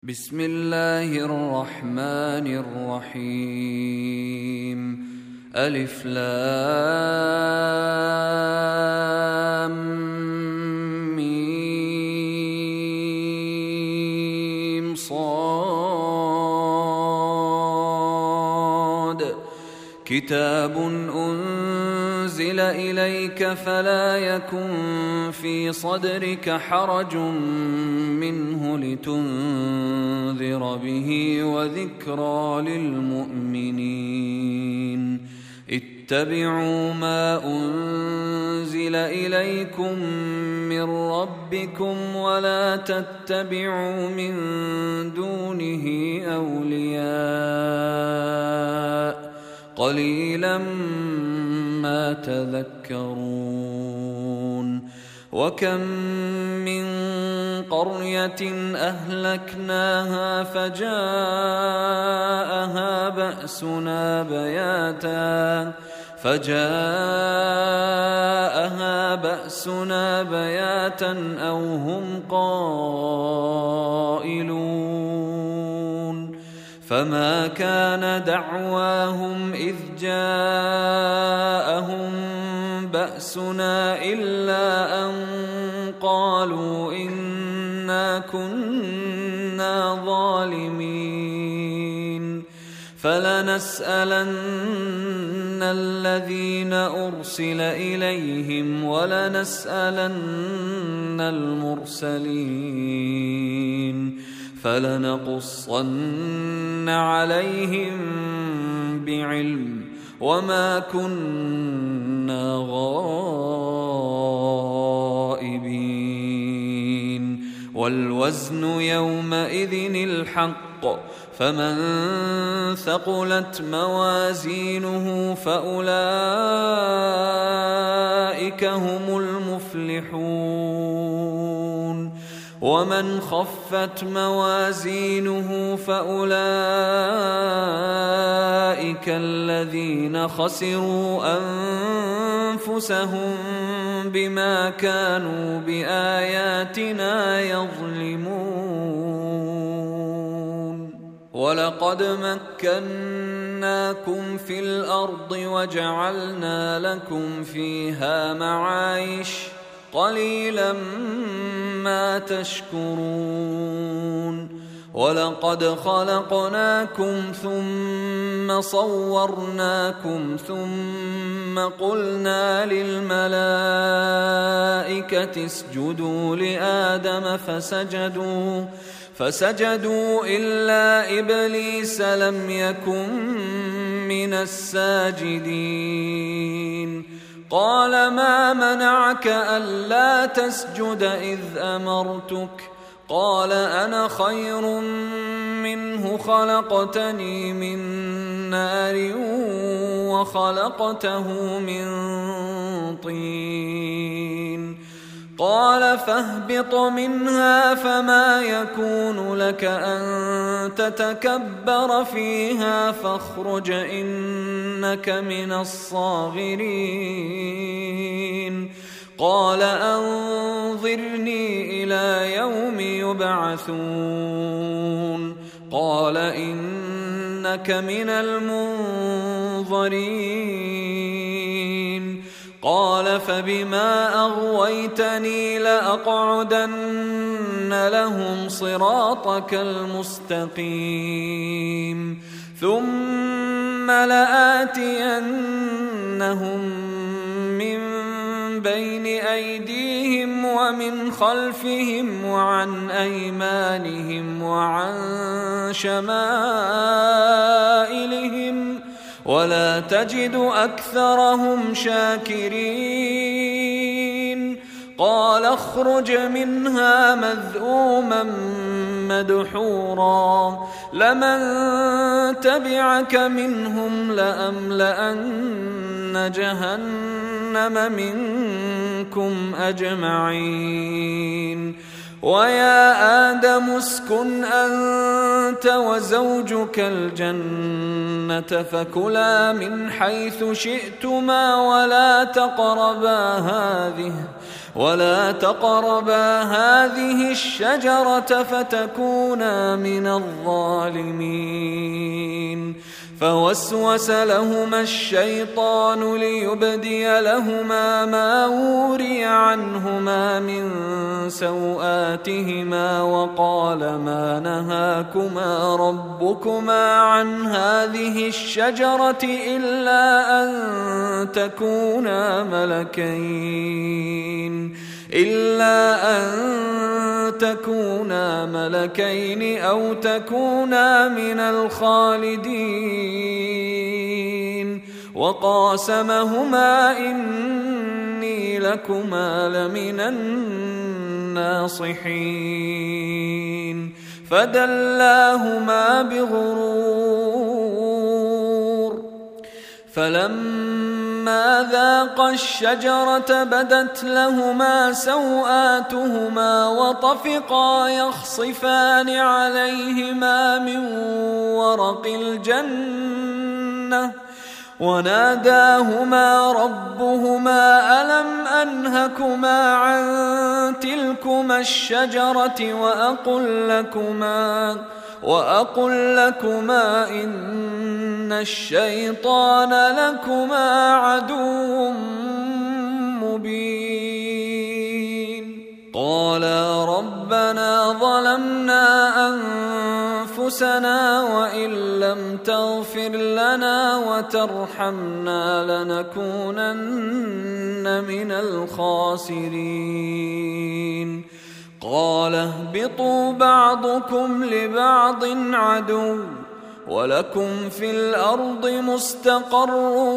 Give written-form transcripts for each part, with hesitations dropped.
بسم الله الرحمن الرحيم. ألف لام ميم صاد. كتاب أنزل إليك فلا يكن في صدرك حرج منه لتنذر به وذكرى للمؤمنين. اتبعوا ما أنزل إليكم من ربكم ولا تتبعوا من دونه أولياء قليلا ما تذكرون. وكم من قرية أهلكناها فجاءها بأسنا بياتا أو هم قائلون. فما كان دعواهم إذ جاءهم بأسنا إلا أن قالوا إنا كنا ظالمين. فلنسألن الذين أرسل إليهم ولنسألن المرسلين فلنقصن عليهم بعلم وما كنا غائبين. والوزن يومئذ الحق فمن ثقلت موازينه فأولئك هم المفلحون. ومن خفت موازينه فأولئك الذين خسروا أنفسهم بما كانوا بآياتنا يظلمون. ولقد مكناكم في الأرض وجعلنا لكم فيها معايش قليلا ما تشكرون. ولقد خلقناكم ثم صورناكم ثم قلنا للملائكة اسجدوا لآدم فسجدوا إلا إبليس لم يكن من الساجدين. قال ما منعك ألا تسجد إذ أمرتك؟ قال أنا خير منه خلقتني من نار وخلقته من طين. قال فاهبط منها فما يكون لك أن تتكبر فيها فاخرج إنك من الصاغرين. قال أنظرني إلى يوم يبعثون. قال إنك من المنظرين. قال فبما أغويتني لأقعدن لهم صراطك المستقيم ثم لآتينهم من بين أيديهم ومن خلفهم وعن أيمانهم وعن شمائلهم ولا تجد أكثرهم شاكرين. قال اخرج منها مذءوما مدحورا لمن تبعك منهم لأملأن جهنم منكم أجمعين. ويا آدم اسكن أنت وزوجك الجنة فكلا من حيث شئتما ولا تقربا هذه الشجرة فتكونا من الظالمين. فوسوس لهما الشيطان ليبدي لهما ما وري عنهما من سوآتهما وقال ما نهاكما ربكما عن هذه الشجرة إلا أن تكونا ملكين أو تكونا من الخالدين. وقاسمهما إني لكما لمن الناصحين. فدلاهما بغرور فلما ذاقا الشجرة بدت لهما سوآتهما وطفقا يخصفان عليهما من ورق الجنة وناداهما ربهما ألم أنهكما عن تلكما الشجرة وأقل لكما إن الشيطان لكما عدو مبين. قالا ربنا ظلمنا أنفسنا وإن لم تغفر لنا وترحمنا لنكونن من الخاسرين. قال اهبطوا بعضكم لبعض عدو ولكم في الأرض مستقر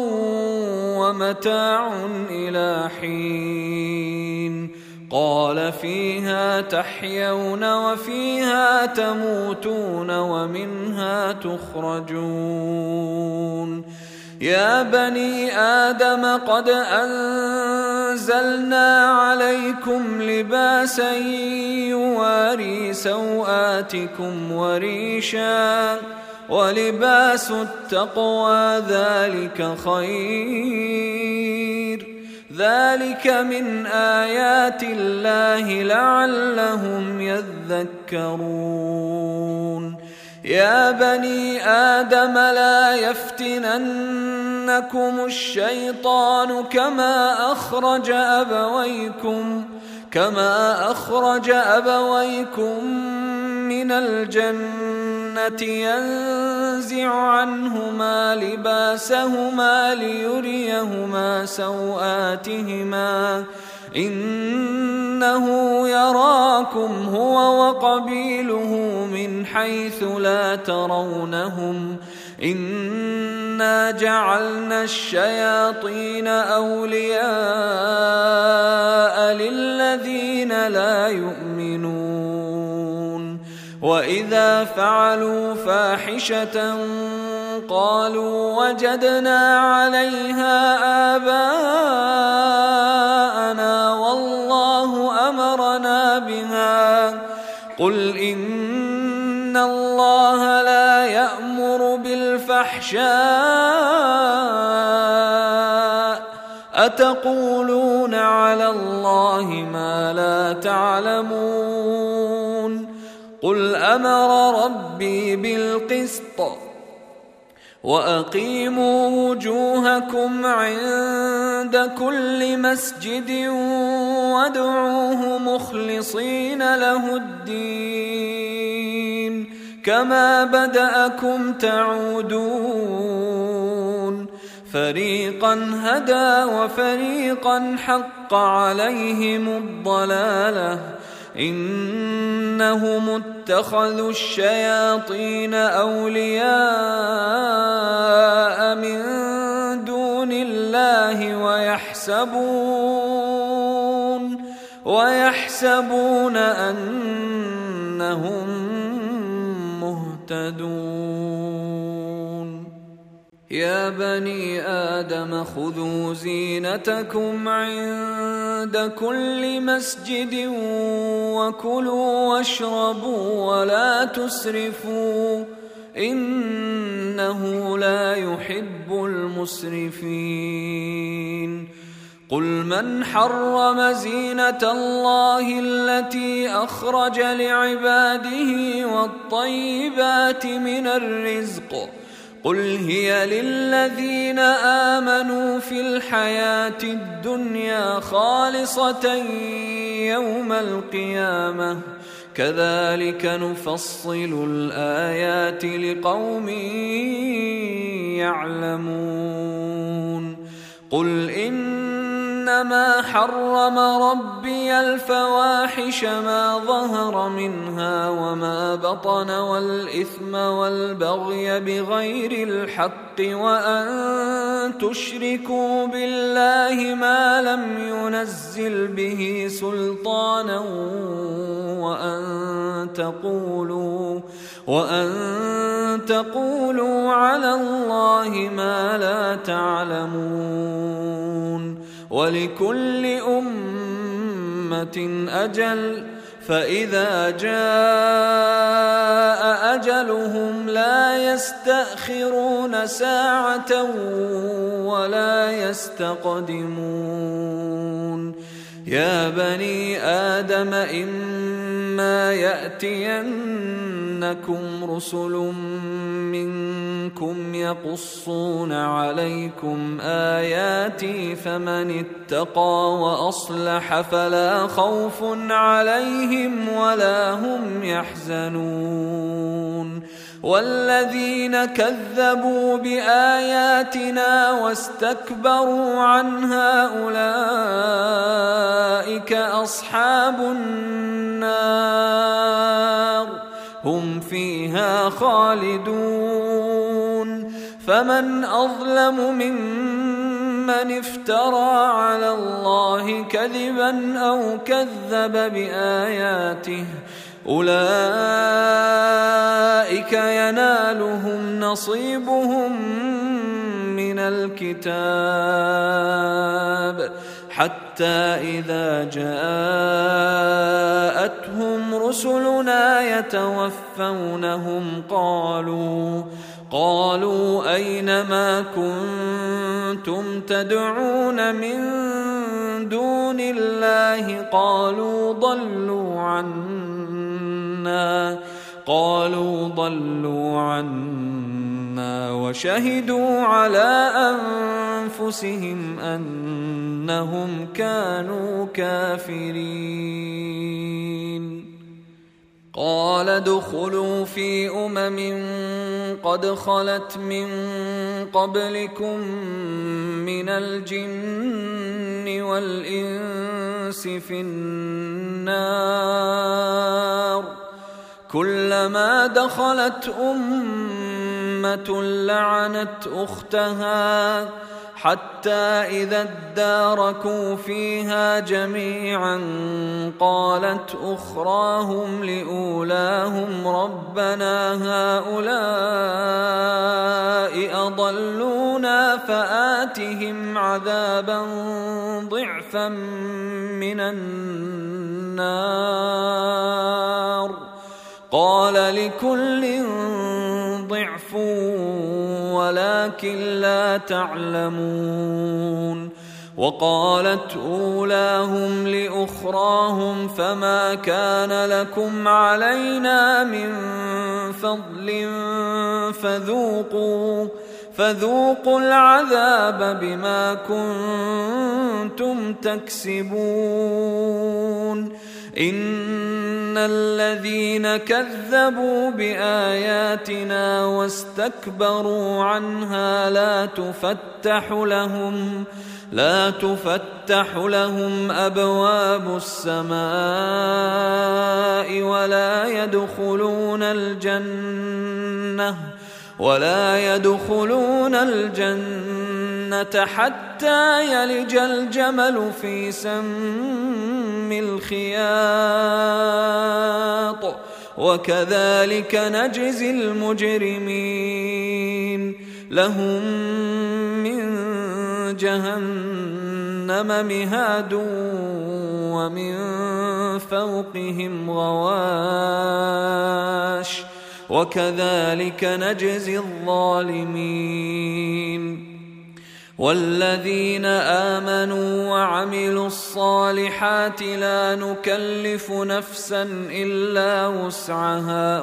ومتاع إلى حين. قال فيها تحيون وفيها تموتون ومنها تخرجون. يا بني آدم قد أنزلنا عليكم لباسا يواري سوآتكم وريشا ولباس التقوى ذلك خير. ذلك من آيات الله لعلهم يذكرون. يا بني آدم لا يفتننكم الشيطان كما أخرج أبويكم من الجنة ينزع عنهما لباسهما ليريهما سوآتهما إنه يراكم هو وقبيله من حيث لا ترونهم إنا جعلنا الشياطين أولياء للذين لا يؤمنون. وإذا فعلوا فاحشة قالوا وجدنا عليها آباءنا والله أمرنا بها. قل إن الله لا يأمر بالفحشاء أتقولون على الله ما لا تعلمون. قل أمر ربي بالقسط وأقيموا وجوهكم عند كل مسجد وادعوه مخلصين له الدين كما بدأكم تعودون. فريقا هدى وفريقا حق عليهم الضلالة إنهم اتخذوا الشياطين أولياء من دون الله ويحسبون أنهم مهتدون. يا بني آدم خذوا زينتكم عند كل مسجد وكلوا واشربوا ولا تسرفوا إنه لا يحب المسرفين. قل من حرم زينة الله التي أخرج لعباده والطيبات من الرزق قل هي للذين آمنوا في الحياة الدنيا خالصة يوم القيامة كذلك نفصل الآيات لقوم يعلمون قل إنما حرم ربي الفواحش ما ظهر منها وما بطن والإثم والبغي بغير الحق وأن تشركوا بالله ما لم ينزل به سلطانا وأن تقولوا على الله ما لا تعلمون ولكل أمة أجل فإذا جاء أجلهم لا يستأخرون ساعة ولا يستقدمون يا بني آدم إما يأتينكم رسل منكم يقصون عليكم آياتي فمن اتقى وأصلح فلا خوف عليهم ولا هم يحزنون والذين كذبوا بآياتنا واستكبروا عنها أولئك أصحاب النار هم فيها خالدون فمن أظلم ممن افترى على الله كذبا أو كذب بآياته أولئك ينالهم نصيبهم من الكتاب حتى إذا جاءتهم رسلنا يتوفونهم قالوا أين ما كنتم تدعون من دون الله قالوا ضلوا عنا وشهدوا على أنفسهم أنهم كانوا كافرين قال ادخلوا في قد خلت من قبلكم من الجن والإنس في النار كلما دخلت أمة لعنت أختها حتى إذا اداركوا فيها جميعا قالت أخراهم لأولاهم ربنا هؤلاء أضلونا فآتهم عذابا ضعفا من النار قال لكل ضعف ولكن لا تعلمون وقالت أولاهم لأخراهم فما كان لكم علينا من فضل فذوقوا العذاب بما كنتم تكسبون إن الذين كذبوا بآياتنا واستكبروا عنها لا تفتح لهم أبواب السماء ولا يدخلون الجنة حتى يلج الجمل في سم الخياط وكذلك نجزي المجرمين لهم من جهنم مهاد ومن فوقهم غواش وكذلك نجزي الظالمين والذين آمنوا وعملوا الصالحات لا نكلف نفسا إلا وسعها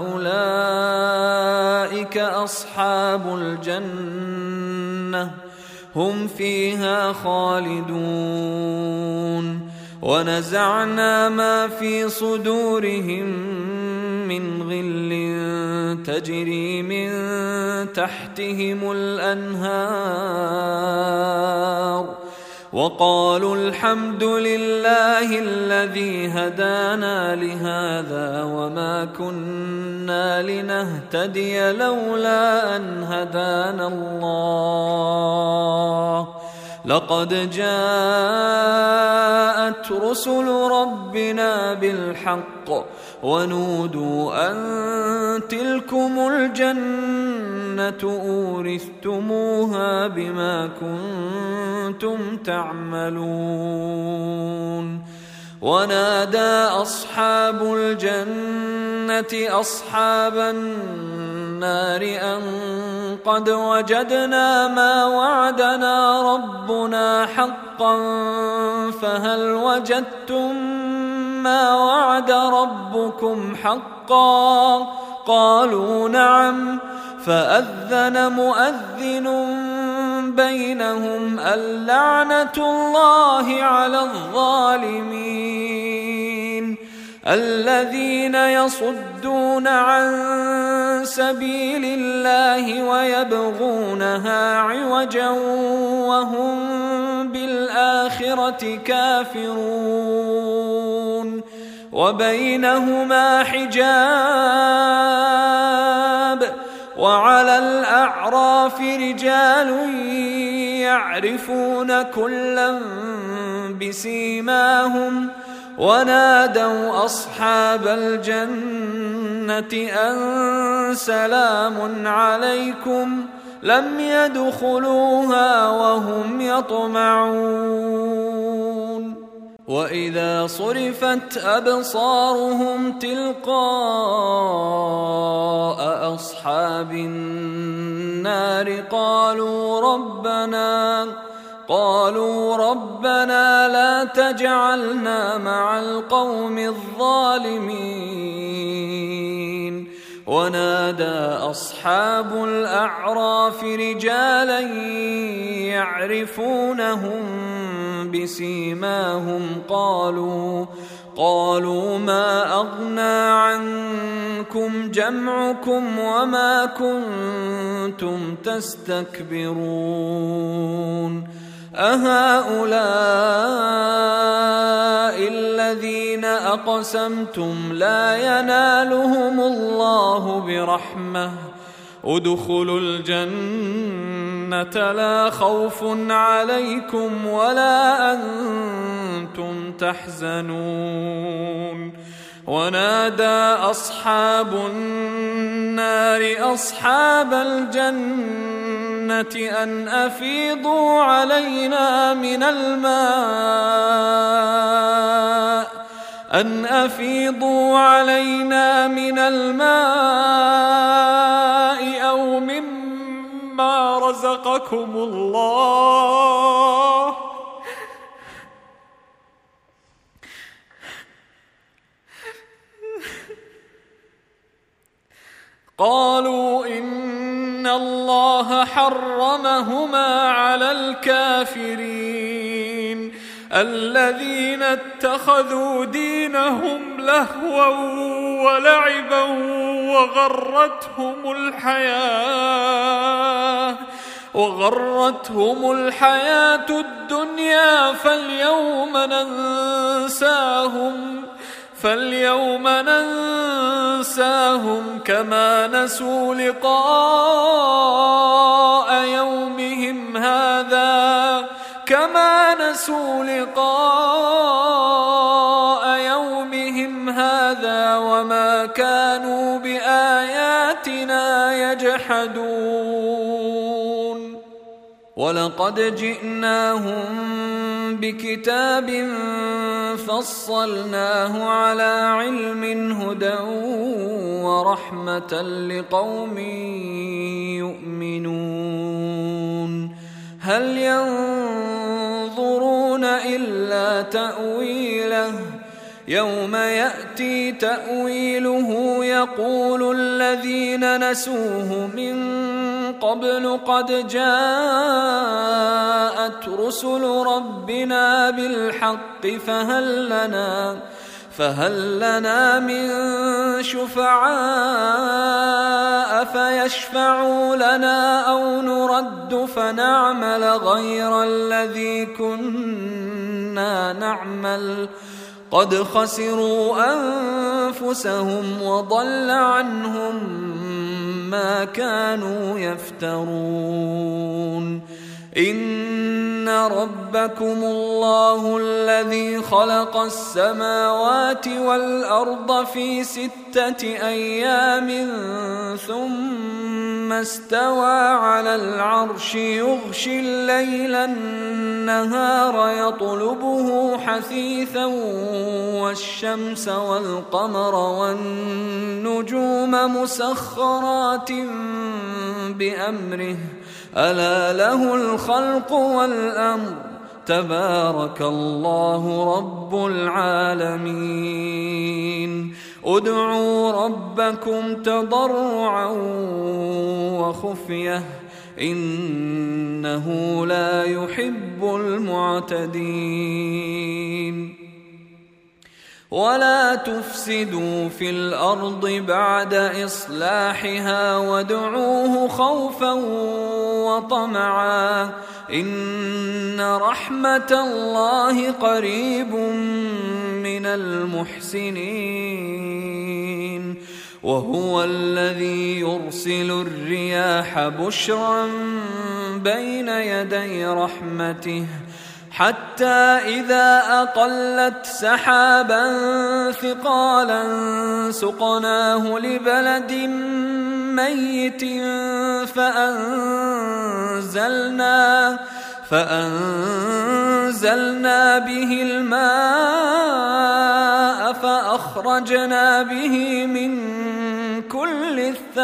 أولئك أصحاب الجنة هم فيها خالدون ونزعنا ما في صدورهم من غل تجري من تحتهم الأنهار وقالوا الحمد لله الذي هدانا لهذا وما كنا لنهتدي لولا أن هدانا الله لقد جاءت رسل ربنا بالحق ونودوا أن تلكم الجنة أورثتموها بما كنتم تعملون ونادى أصحاب الجنة أصحاب النار أن قد وجدنا ما وعدنا ربنا حقا فهل وجدتم ما وعد ربكم حقا قالوا نعم فأذن مؤذن بينهم اللعنة الله على الظالمين الذين يصدون عن سبيل الله ويبغونها عوجا وهم بالآخرة كافرون وبينهما حجاب وعلى الأعراف رجال يعرفون كلا بسيماهم ونادوا أصحاب الجنة أن سلام عليكم لم يدخلوها وهم يطمعون وإذا صرفت أبصارهم تلقاء أصحاب النار قالوا ربنا لا تجعلنا مع القوم الظالمين ونادى أصحاب الأعراف رجالا يعرفونهم بسيماهم قالوا ما أغنى عنكم جمعكم وما كنتم تستكبرون أهؤلاء الذين أقسمتم لا ينالهم الله برحمة ادخلوا الجنة لا خوف عليكم ولا أنتم تحزنون ونادى أصحاب النار أصحاب الجنة أن أفيضوا علينا من الماء أو مما رزقكم الله قالوا إن الله حرمهما على الكافرين الذين اتخذوا دينهم لهوا ولعبا وغرتهم الحياة الدنيا فاليوم ننساهم كما نسوا لقاء يومهم هذا وما كانوا بآياتنا يجحدون ولقد جئناهم بكتاب فصلناه على علم هدى ورحمة لقوم يؤمنون هل ينظرون إلا تأويله يوم يأتي تأويله يقول الذين نسوه من قبل قد جاءت رسل ربنا بالحق فهل لنا من شفعاء فيشفعوا لنا أو نرد فنعمل غير الذي كنا نعمل قد خسروا أنفسهم وضل عنهم ما كانوا يفترون إن ربكم الله الذي خلق السماوات والأرض في 6 أيام ثم استوى على العرش يغشي الليل النهار يطلبه حثيثا والشمس والقمر والنجوم مسخرات بأمره ألا له الخلق والأمر تبارك الله رب العالمين ادعوا ربكم تضرعا وخفية إنه لا يحب المعتدين ولا تفسدوا في الأرض بعد إصلاحها وادعوه خوفا وطمعا إن رحمة الله قريب من المحسنين وهو الذي يرسل الرياح بشرا بين يدي رحمته حتى إذا أقلت سحابا ثقالا سقناه لبلد ميت فأنزلنا به الماء فأخرجنا به من كل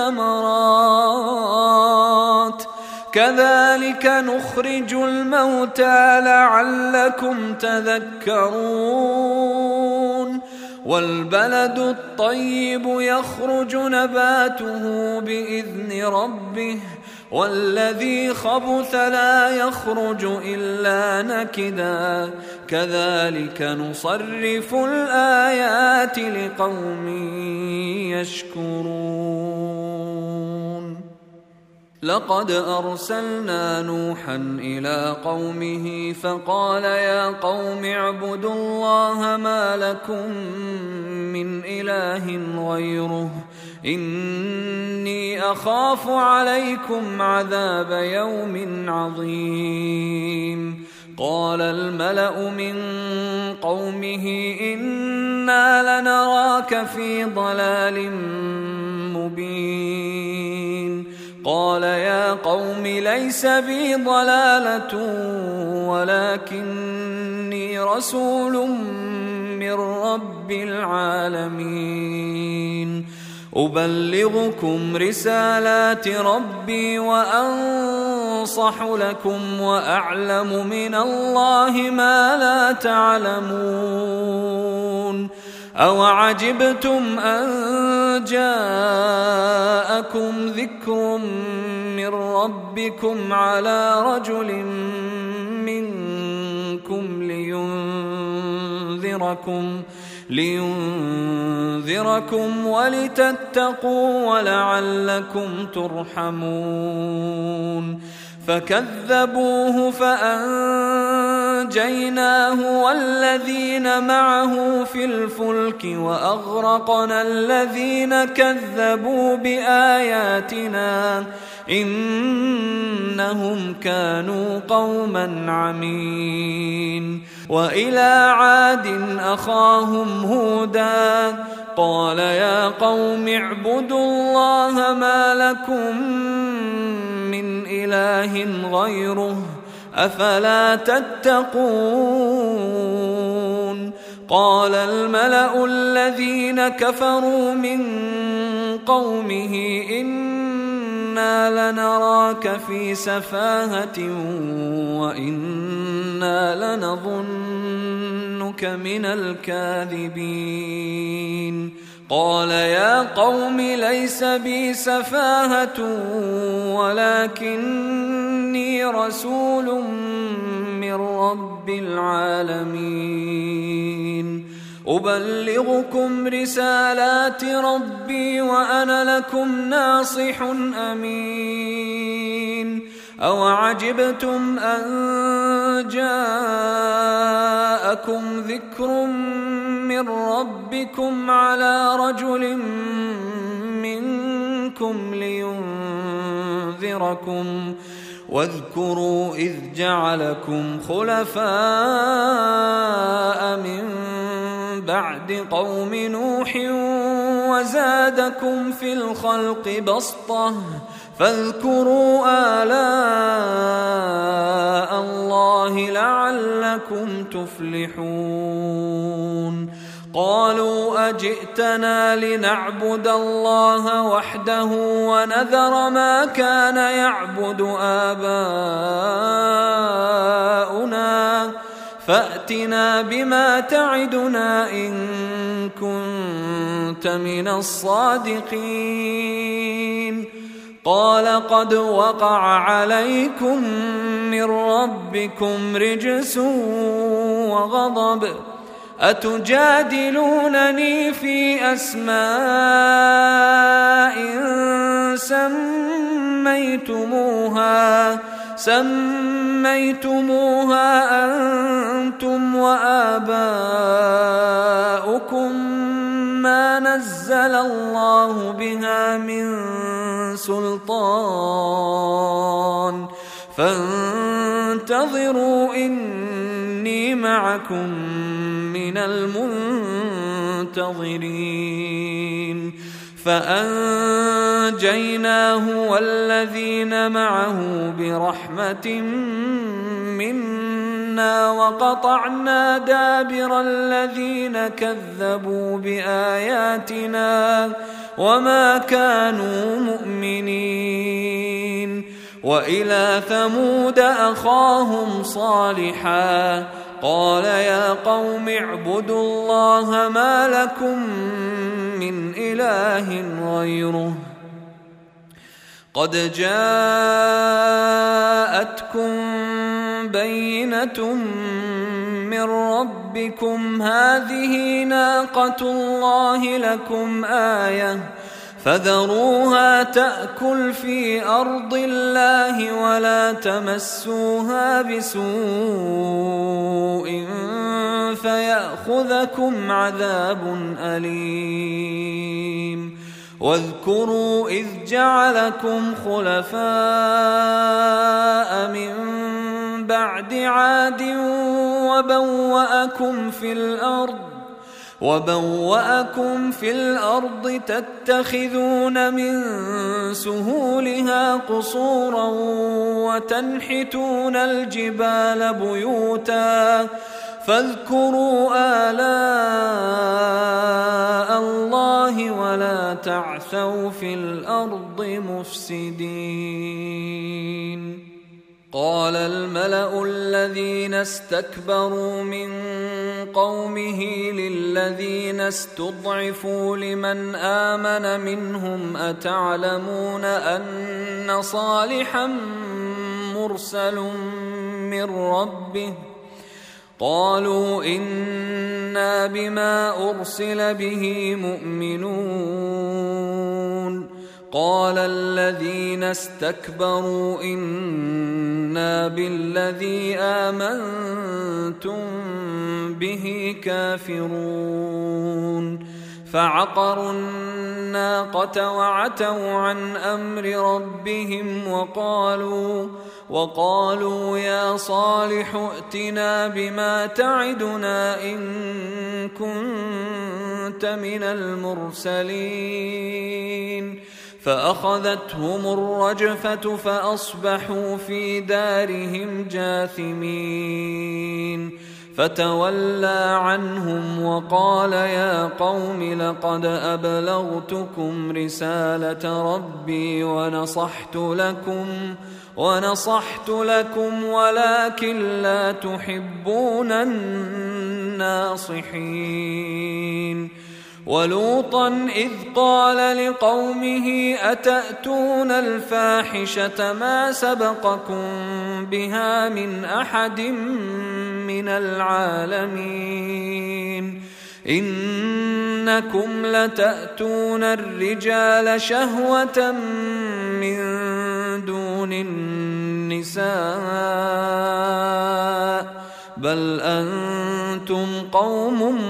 الثمرات كذلك نخرج الموتى لعلكم تذكرون والبلد الطيب يخرج نباته بإذن ربه والذي خبث لا يخرج إلا نكدا كذلك نصرف الآيات لقوم يشكرون لقد أرسلنا نوحا إلى قومه فقال يا قوم اعبدوا الله ما لكم من إله غيره إني أخاف عليكم عذاب يوم عظيم قال الملأ من قومه إنا لنراك في ضلال مبين قال يا قوم ليس بي ضلالة ولكني رسول من رب العالمين أبلغكم رسالات ربي وأنصح لكم وأعلم من الله ما لا تعلمون أوعجبتم أن جاءكم ذكر من ربكم على رجل منكم لينذركم ولتتقوا ولعلكم ترحمون فكذبوه فأنجيناه والذين معه في الفلك وأغرقنا الذين كذبوا بآياتنا إنهم كانوا قوما عمين وإلى عاد أخاهم هودا قال يا قوم اعبدوا الله ما لكم من إله غيره أفلا تتقون قال الملأ الذين كفروا من قومه إنا إنا لنراك في سفاهة وإنا لنظنك من الكاذبين قال يا قوم ليس بي سفاهة ولكني رسول من رب العالمين أبلغكم رسالات ربي وأنا لكم ناصح أمين أوعجبتم أن جاءكم ذكر من ربكم على رجل منكم لينذركم واذكروا إذ جعلكم خلفاء من بعد قوم نوح وزادكم في الخلق بسطة فاذكروا آلاء الله لعلكم تفلحون قالوا أجئتنا لنعبد الله وحده ونذر ما كان يعبد آباؤنا فأتنا بما تعدنا إن كنت من الصادقين قال قد وقع عليكم من ربكم رجس وغضب أتجادلونني في أسماء سميتموها أنتم وآباؤكم ما نزل الله بها من سلطان فانتظروا إني معكم من المنتظرين فأنجيناه والذين معه برحمة منا وقطعنا دابر الذين كذبوا بآياتنا وما كانوا مؤمنين وإلى ثمود أخاهم صالحا قال يا قوم اعبدوا الله ما لكم من إله غيره قد جاءتكم بينة من ربكم هذه ناقة الله لكم آية فذروها تأكل في أرض الله ولا تمسوها بسوء فيأخذكم عذاب أليم واذكروا إذ جعلكم خلفاء من بعد عاد وبوأكم في الأرض تتخذون من سهولها قصورا وتنحتون الجبال بيوتا فاذكروا آلاء الله ولا تعثوا في الأرض مفسدين قال الملأ الذين استكبروا من قومه للذين استضعفوا لمن آمن منهم أتعلمون أن صالحا مرسل من ربه قالوا إنا بما أرسل به مؤمنون قال الذين استكبروا إنا بالذي آمنتم به كافرون فعقروا الناقة وعتوا عن أمر ربهم وقالوا يا صالح ائتنا بما تعدنا إن كنت من المرسلين فأخذتهم الرجفة فأصبحوا في دارهم جاثمين فتولى عنهم وقال يا قوم لقد أبلغتكم رسالة ربي ونصحت لكم ولكن لا تحبون الناصحين. ولوطا إذ قال لقومه أتأتون الفاحشة ما سبقكم بها من أحد من العالمين إنكم لتأتون الرجال شهوة من دون النساء بل أنتم قوم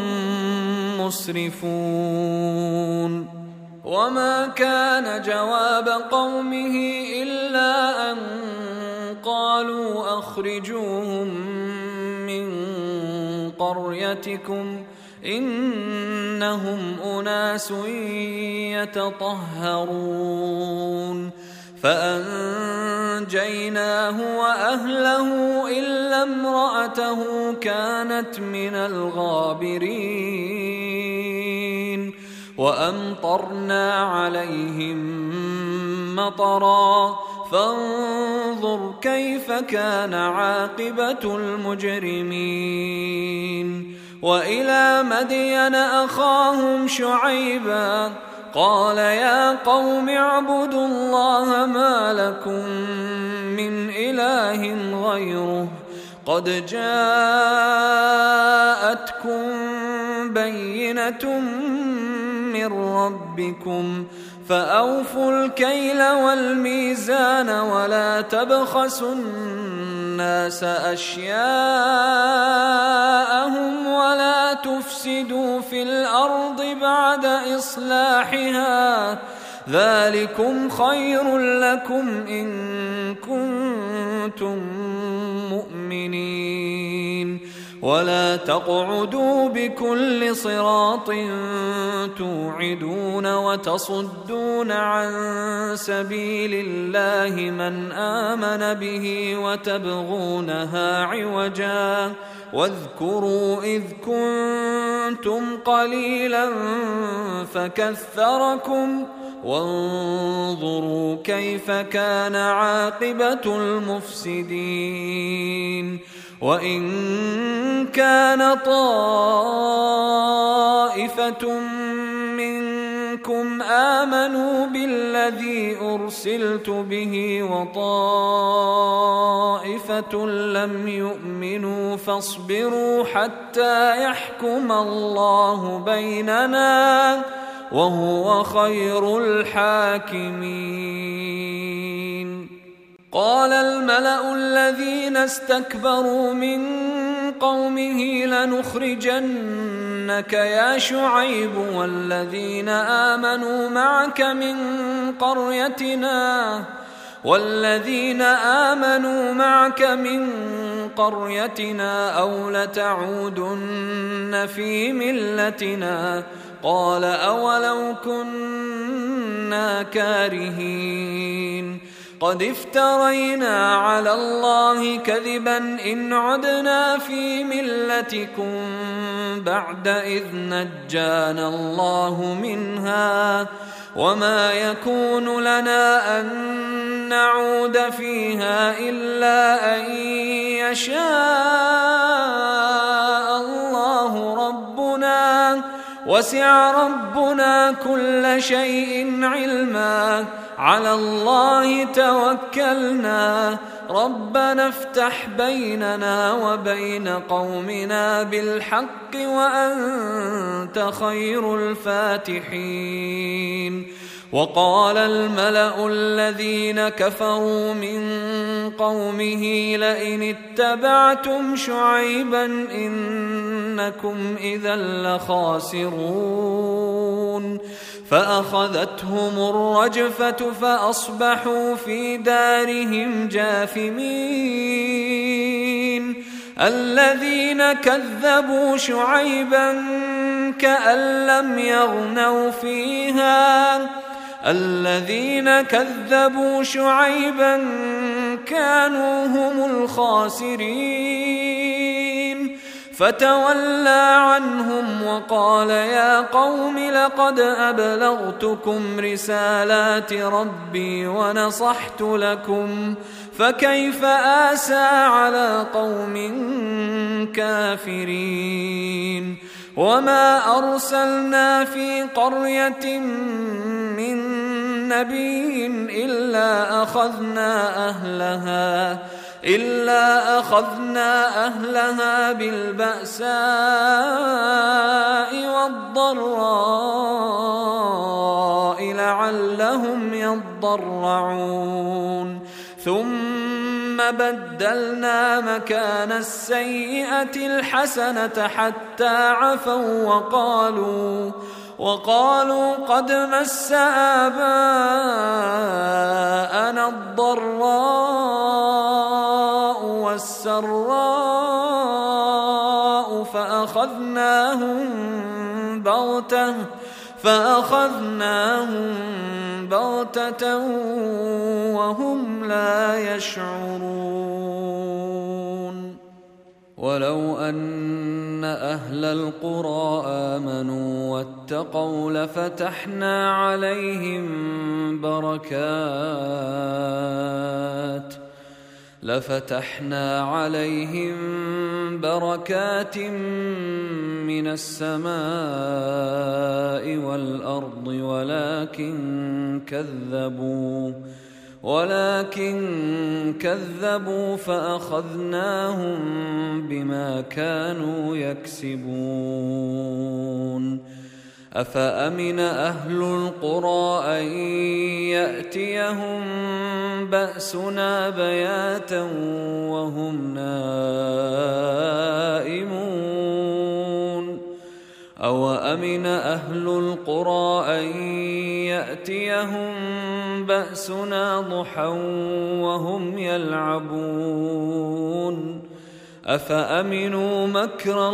مسرفون. وما كان جواب قومه إلا أن قالوا أخرجوهم من قريتكم إنهم أناس يتطهرون. فأنجيناه وأهله إلا امرأته كانت من الغابرين. وأمطرنا عليهم مطرا فانظر كيف كان عاقبة المجرمين. وإلى مدين أخاهم شعيبا قال يا قوم اعبدوا الله ما لكم من إله غيره قد جاءتكم بينة من ربكم فأوفوا الكيل والميزان ولا تبخسوا الناس أشياءهم ولا تفسدوا في الأرض بعد إصلاحها ذلكم خير لكم إن كنتم مؤمنين. ولا تقعدوا بكل صراط توعدون وتصدون عن سبيل الله من آمن به وتبغونها عوجا واذكروا إذ كنتم قليلا فكثركم وانظروا كيف كان عاقبة المفسدين. وإن كان طائفة منكم آمنوا بالذي أرسلت به وطائفة لم يؤمنوا فاصبروا حتى يحكم الله بيننا وهو خير الحاكمين. قال الملأ الذين استكبروا من قومه لنخرجنك يا شعيب والذين آمنوا معك من قريتنا أو لتعودن في ملتنا قال أولو كنا كارهين قد افترينا على الله كذبا إن عدنا في ملتكم بعد إذ نجانا الله منها وما يكون لنا أن نعود فيها إلا أن يشاء الله ربنا وسع ربنا كل شيء علما على الله توكلنا ربنا افتح بيننا وبين قومنا بالحق وأنت خير الفاتحين. وقال الملأ الذين كفروا من قومه لئن اتبعتم شعيبا إنكم إذا لخاسرون فأخذتهم الرجفة فأصبحوا في دارهم جاثمين. الذين كذبوا شعيبا كأن لم يغنوا فيها الذين كذبوا شعيبا كانوا هم الخاسرين فتولى عنهم وقال يا قوم لقد أبلغتكم رسالات ربي ونصحت لكم فكيف آسى على قوم كافرين وما أرسلنا في قرية من نبي إلا أخذنا أهلها بالبأساء والضراء لعلهم يضرعون ثم بدلنا مكان السيئة الحسنة حتى عفوا وقالوا قد مس آباءنا الضراء والسراء فأخذناهم بغتة وهم لا يشعرون ولو أن أهل القرى آمنوا واتقوا لفتحنا عليهم بركات من السماء والأرض ولكن كذبوا فأخذناهم بما كانوا يكسبون أفأمن أهل القرى أن يأتيهم بأسنا بياتا وهم نائمون أوأمن أهل القرى أن يأتيهم بأسنا ضحى وهم يلعبون أفأمنوا مكر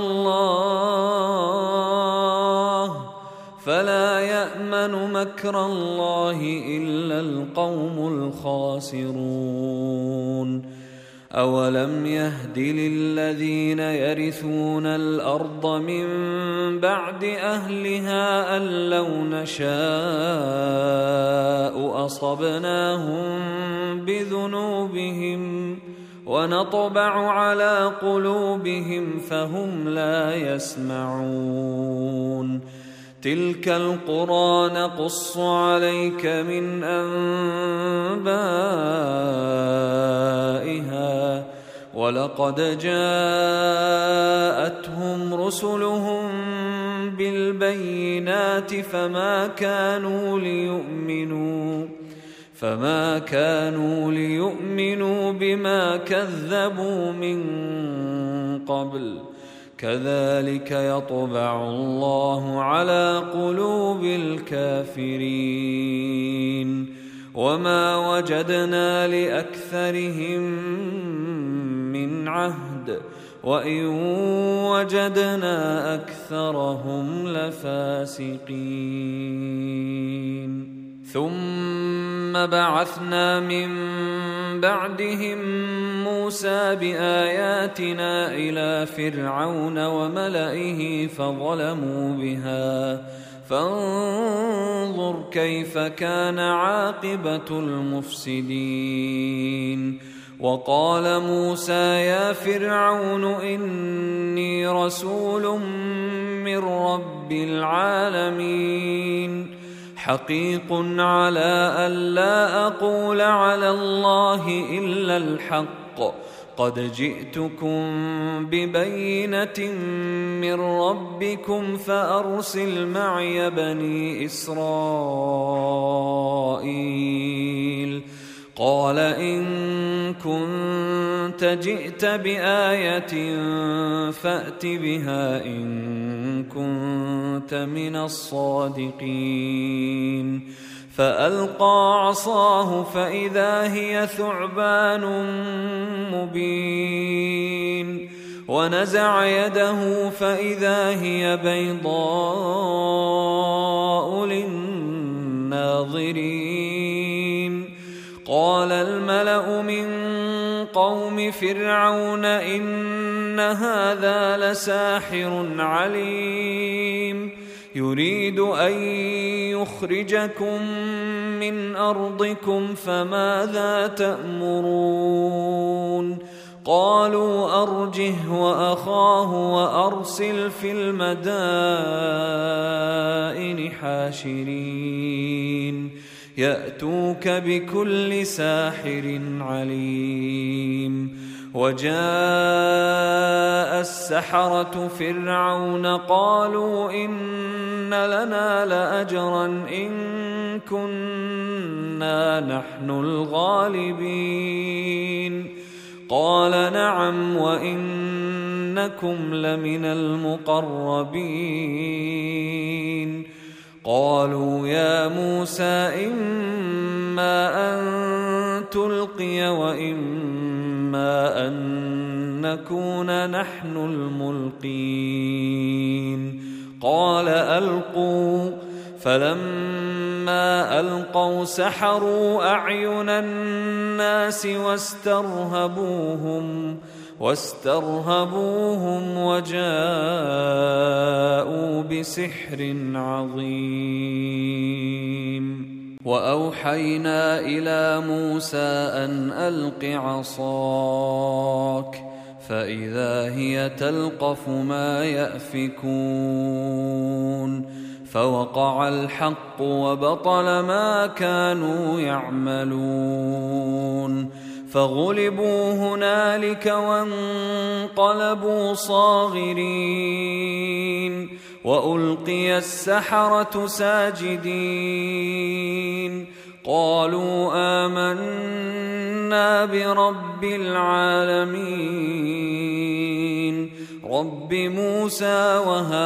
الله فلا يأمن مكر الله إلا القوم الخاسرون أولم يهد للذين يرثون الأرض من بعد أهلها أن لو نشاء أصبناهم بذنوبهم ونطبع على قلوبهم فهم لا يسمعون تلك القرى نقص عليك من أنبائها ولقد جاءتهم رسلهم بالبينات فما كانوا ليؤمنوا بما كذبوا من قبل كذلك يطبع الله على قلوب الكافرين وما وجدنا لأكثرهم من عهد وإن وجدنا أكثرهم لفاسقين ثم بعثنا من بعدهم موسى بآياتنا إلى فرعون وملئه فظلموا بها فانظر كيف كان عاقبة المفسدين وقال موسى يا فرعون إني رسول من رب العالمين حقيق على ألا أقول على الله إلا الحق قد جئتكم ببينة من ربكم فأرسل معي بني إسرائيل قال إن كنت جئت بآية فأت بها إن كنت من الصادقين فألقى عصاه فإذا هي ثعبان مبين ونزع يده فإذا هي بيضاء للناظرين قال الملأ من قوم فرعون إن هذا لساحر عليم يريد أن يخرجكم من أرضكم فماذا تأمرون قالوا أرجه وأخاه وأرسل في المدائن حاشرين يأتوك بكل ساحر عليم وجاء السحرة فرعون قالوا إن لنا لأجرا إن كنا نحن الغالبين قال نعم وإنكم لمن المقربين قالوا يا موسى إما أن تلقي وإما أن نكون نحن الملقين قال ألقوا فلما ألقوا سحروا أعين الناس واسترهبوهم وجاءوا بسحر عظيم وأوحينا إلى موسى أن ألق عصاك فإذا هي تلقف ما يأفكون فوقع الحق وبطل ما كانوا يعملون فغلبوا هنالك وانقلبوا صاغرين وألقي السحرة ساجدين قالوا آمنا برب العالمين رب موسى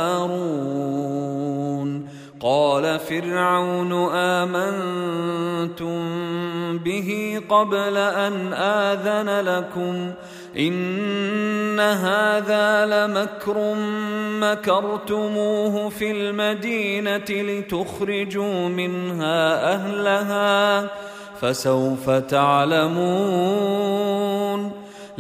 وهارون قال فرعون آمنتم به قبل أن آذن لكم إن هذا لمكر مكرتموه في المدينة لتخرجوا منها أهلها فسوف تعلمون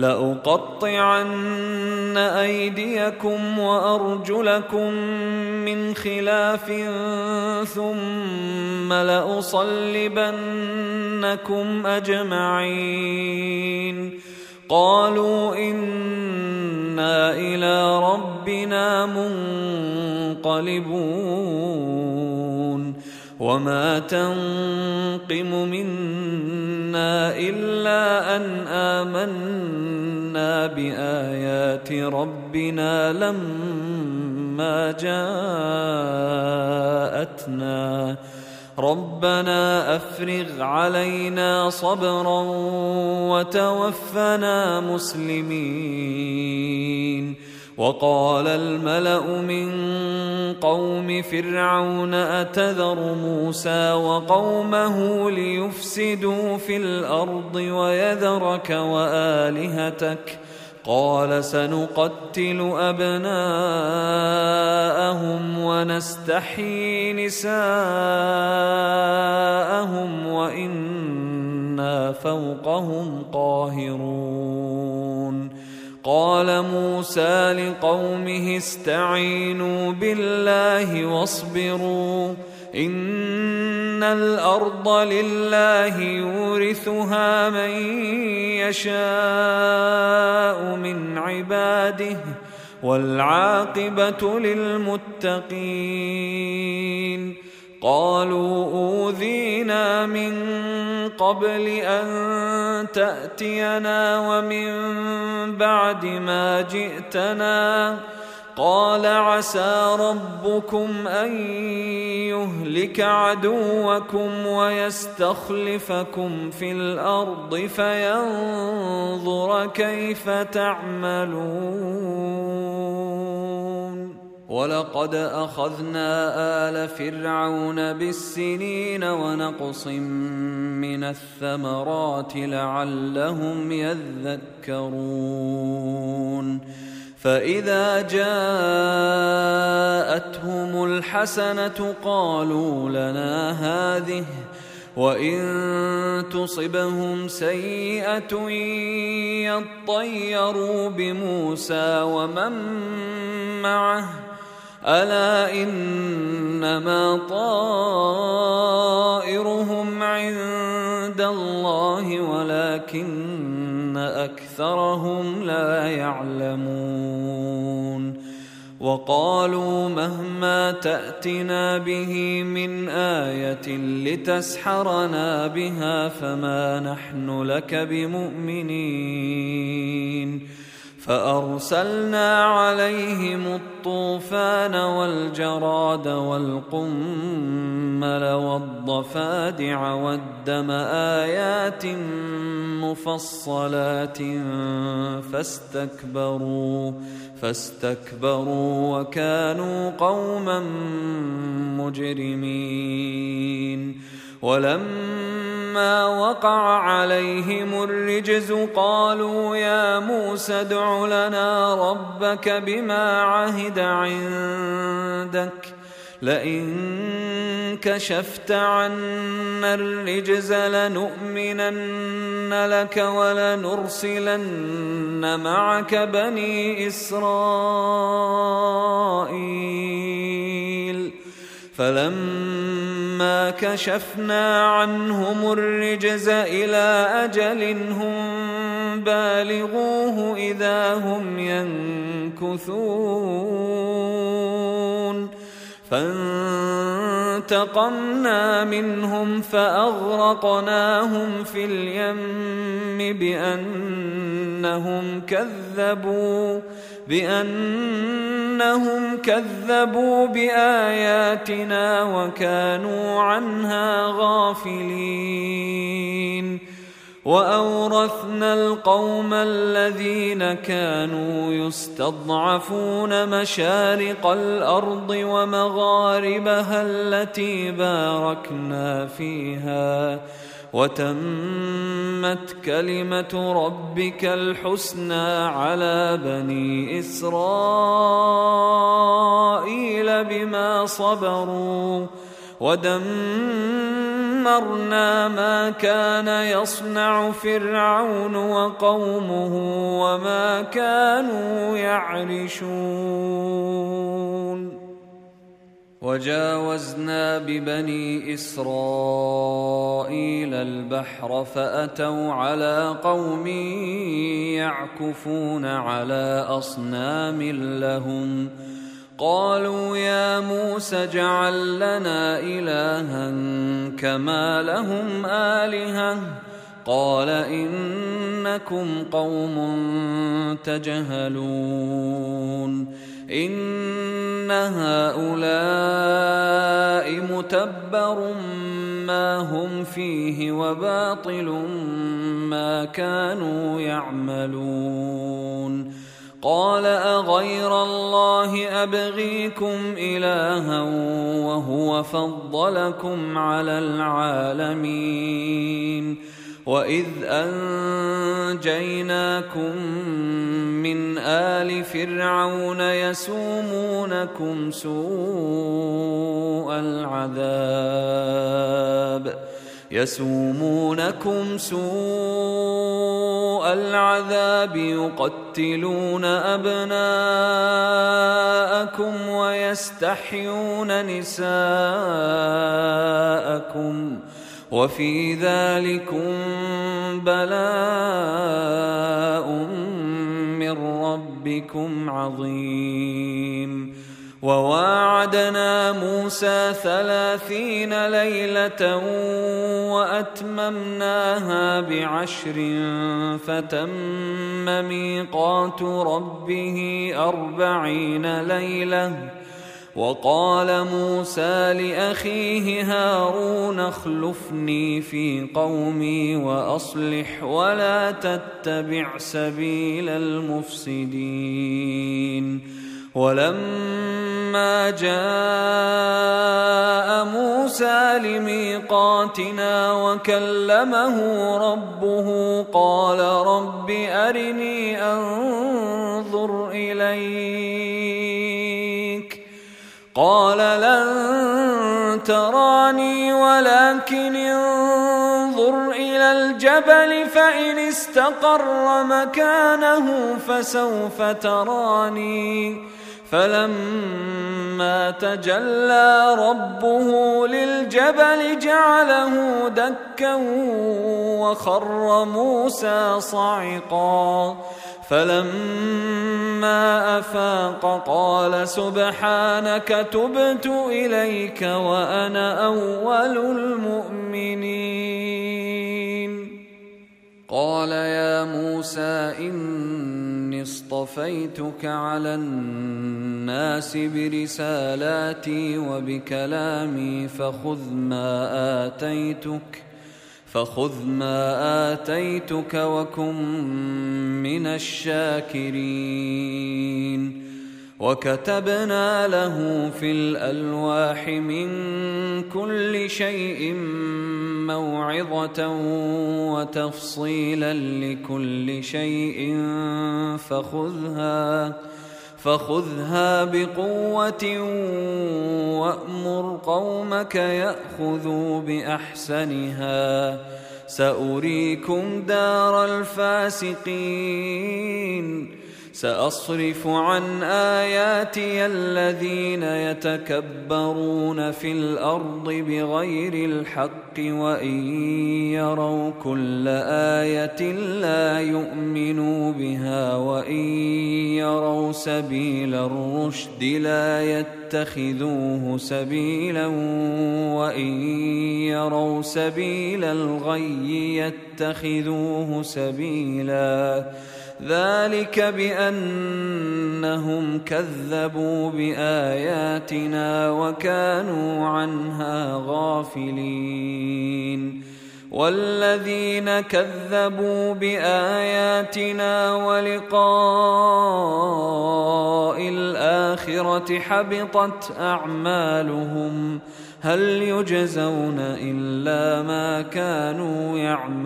لأقطعن أيديكم وأرجلكم من خلاف ثم لأصلبنكم أجمعين قالوا إنا إلى ربنا منقلبون وما تنقم منا إلا أن آمنا بآيات ربنا لما جاءتنا ربنا أفرغ علينا صبرا وتوفنا مسلمين وقال الملأ من قوم فرعون أتذر موسى وقومه ليفسدوا في الأرض ويذرك وآلهتك قال سنقتل أبناءهم ونستحيي نساءهم وإنا فوقهم قاهرون قال موسى لقومه استعينوا بالله واصبروا إن الأرض لله يورثها من يشاء من عباده والعاقبة للمتقين قالوا أوذينا من قبل أن تأتينا ومن بعد ما جئتنا قال عسى ربكم أن يهلك عدوكم ويستخلفكم في الأرض فينظر كيف تعملون ولقد أخذنا آل فرعون بالسنين ونقص من الثمرات لعلهم يذكرون فإذا جاءتهم الحسنة قالوا لنا هذه وإن تصبهم سيئة يطيروا بموسى ومن معه ألا إنما طائرهم عند الله ولكن أكثرهم لا يعلمون وقالوا مهما تأتنا به من آية لتسحرنا بها فما نحن لك بمؤمنين فأرسلنا عليهم الطوفان والجراد والقمل والضفادع والدم آيات مفصلات فاستكبروا وكانوا قوما مجرمين ولما وقع عليهم الرجز قالوا يا موسى ادع لنا ربك بما عهد عندك لئن كشفت عنا الرجز لنؤمنن لك ولنرسلن معك بني إسرائيل فلما كشفنا عنهم الرجز إلى أجل هم بالغوه إذا هم ينكثون فانتقمنا منهم فأغرقناهم في اليم بأنهم كذبوا بآياتنا وكانوا عنها غافلين وأورثنا القوم الذين كانوا يستضعفون مشارق الأرض ومغاربها التي باركنا فيها وتمت كلمة ربك الحسنى على بني إسرائيل بما صبروا ودمرنا ما كان يصنع فرعون وقومه وما كانوا يعرشون وجاوزنا ببني إسرائيل البحر فأتوا على قوم يعكفون على أصنام لهم قالوا يا موسى اجعل لنا إلها كما لهم آلهة قال إنكم قوم تجهلون إن هؤلاء متبر ما هم فيه وباطل ما كانوا يعملون قال أغير الله أبغيكم إلها وهو فضلكم على العالمين وإذ أنجيناكم من آل فرعون يسومونكم سوء العذاب يقتلون أبناءكم ويستحيون نساءكم وفي ذلكم بلاء من ربكم عظيم وواعدنا موسى 30 ليلة وأتممناها ب10 فتم ميقات ربه 40 ليلة وقال موسى لأخيه هارون اخلفني في قومي وأصلح ولا تتبع سبيل المفسدين ولما جاء موسى لميقاتنا وكلمه ربه قال رب أرني أنظر إليك قال لن تراني ولكن انظر الجبل فإن استقر مكانه فسوف تراني فلما تجلى ربه للجبل جعله دكا وخر موسى صعقا فلما أفاق قال سبحانك تبت إليك وأنا أول المؤمنين. قال يا موسى إني اصطفيتك على الناس برسالاتي وبكلامي فخذ ما آتيتك وكن من الشاكرين. وكتبنا له في الألواح من كل شيء موعظة وتفصيلا لكل شيء فخذها بقوة وأمر قومك يأخذوا بأحسنها سأريكم دار الفاسقين. سأصرف عن آياتي الذين يتكبرون في الأرض بغير الحق وإن يروا كل آية لا يؤمنوا بها وإن يروا سبيل الرشد لا يتخذوه سبيلا وإن يروا سبيل الغي يتخذوه سبيلا ذلك بأنهم كذبوا بآياتنا وكانوا عنها غافلين. والذين كذبوا بآياتنا ولقاء الآخرة حبطت أعمالهم هل يجزون إلا ما كانوا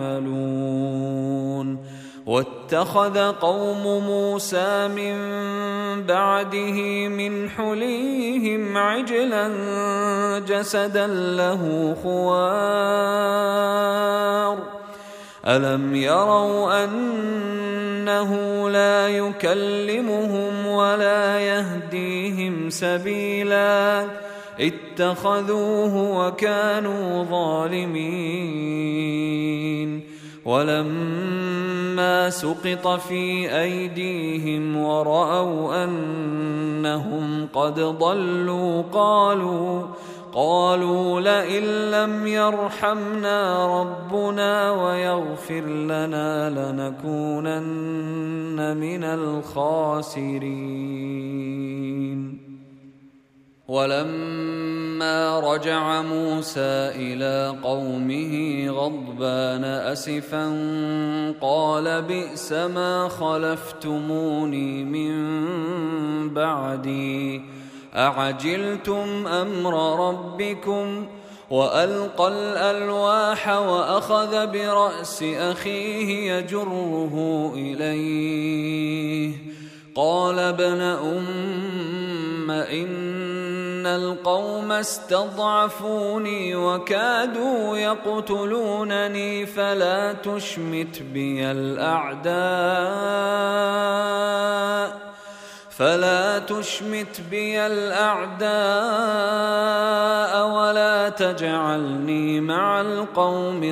يعملون. واتخذ قوم موسى من بعده من حليهم عجلا جسدا له خوار ألم يروا أنه لا يكلمهم ولا يهديهم سبيلا اتخذوه وكانوا ظالمين. ولما سقط في أيديهم ورأوا أنهم قد ضلوا قالوا لئن لم يرحمنا ربنا ويغفر لنا لنكونن من الخاسرين. ولما رجع موسى إلى قومه غضبان أسفا قال بئس ما خلفتموني من بعدي أعجلتم أمر ربكم وألقى الألواح وأخذ برأس أخيه يجره إليه قال ابن أم إن القوم استضعفوني وكادوا يقتلونني فلا تشمت بي الأعداء ولا تجعلني مع القوم